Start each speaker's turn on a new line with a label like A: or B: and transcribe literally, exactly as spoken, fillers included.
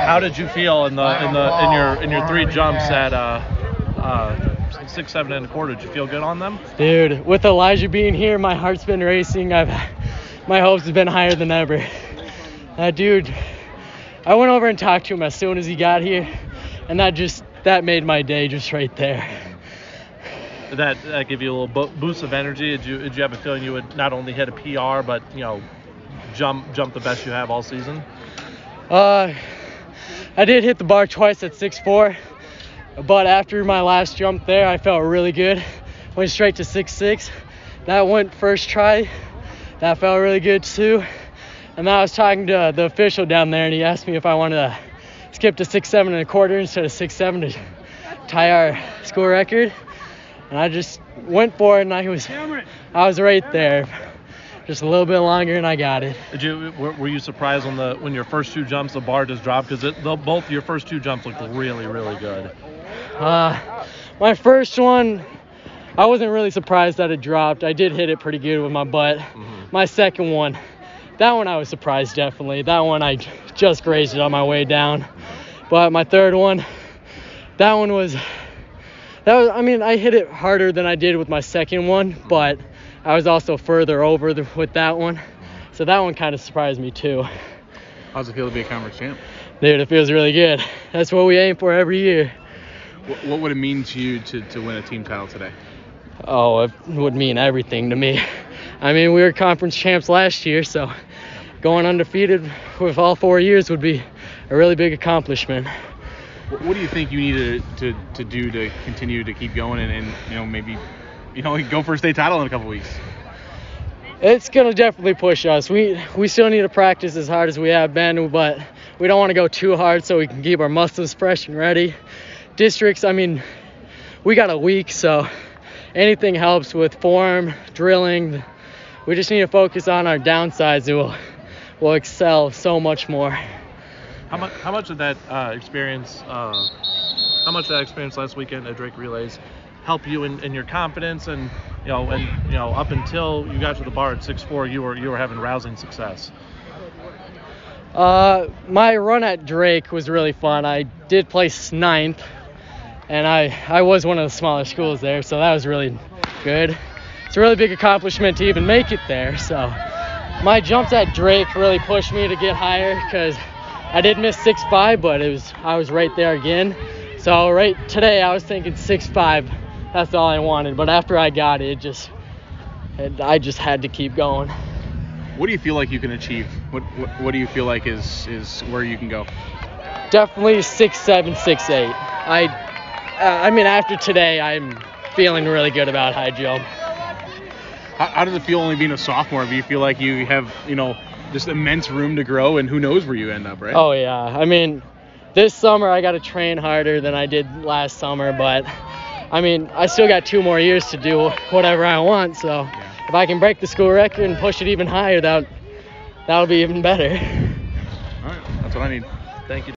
A: How did you feel in the in the in your in your three jumps at uh, uh, six, seven and a quarter? Did you feel good on them?
B: Dude, with Elijah being here, my heart's been racing. I've my hopes have been higher than ever. That dude, I went over and talked to him as soon as he got here, and that just that made my day just right there.
A: Did that, that give you a little bo- boost of energy? Did you did you have a feeling you would not only hit a P R, but you know, jump jump the best you have all season?
B: Uh, I did hit the bar twice at six four, but after my last jump there, I felt really good. Went straight to six six. That went first try. That felt really good too. And then I was talking to the official down there, and he asked me if I wanted to skip to six seven and a quarter instead of six seven to tie our school record. And I just went for it, and I was I was right there, just a little bit longer, and I got it.
A: Did you were, were you surprised on the when your first two jumps the bar just dropped? Because both your first two jumps looked really really good.
B: Uh, my first one, I wasn't really surprised that it dropped. I did hit it pretty good with my butt. Mm-hmm. My second one, that one I was surprised definitely. That one I just grazed it on my way down. But my third one, that one was. That was, I mean, I hit it harder than I did with my second one, but I was also further over the, with that one. So that one kind of surprised me too.
C: How's it feel to be a conference champ?
B: Dude, it feels really good. That's what we aim for every year.
C: What, what would it mean to you to, to win a team title today?
B: Oh, it would mean everything to me. I mean, we were conference champs last year, so going undefeated with all four years would be a really big accomplishment.
C: What do you think you need to, to, to do to continue to keep going and, and you know maybe you know go for a state title in a couple weeks?
B: It's gonna definitely push us. We we still need to practice as hard as we have been, but we don't want to go too hard so we can keep our muscles fresh and ready. Districts, I mean, we got a week, so anything helps with form, drilling. We just need to focus on our downsides and we'll, we'll excel so much more.
A: How much? How much of that uh, experience? Uh, how much of that experience last weekend at Drake Relays help you in, in your confidence and you know and you know up until you got to the bar at six four, you were you were having rousing success.
B: Uh, my run at Drake was really fun. I did place ninth, and I I was one of the smaller schools there, so that was really good. It's a really big accomplishment to even make it there. So my jumps at Drake really pushed me to get higher because I did miss six five, but it was I was right there again. So right today I was thinking six five. That's all I wanted. But after I got it, it just it, I just had to keep going.
C: What do you feel like you can achieve? What what, what do you feel like is, is where you can go?
B: Definitely six seven, six eight. I uh, I mean after today I'm feeling really good about high jump.
C: How, how does it feel only being a sophomore? Do you feel like you have you know? just immense room to grow, and who knows where you end up, right?
B: Oh, yeah. I mean, this summer I got to train harder than I did last summer, but, I mean, I still got two more years to do whatever I want, so yeah. If I can break the school record and push it even higher, that, that'll be even better.
C: All right. That's what I need.
A: Thank you.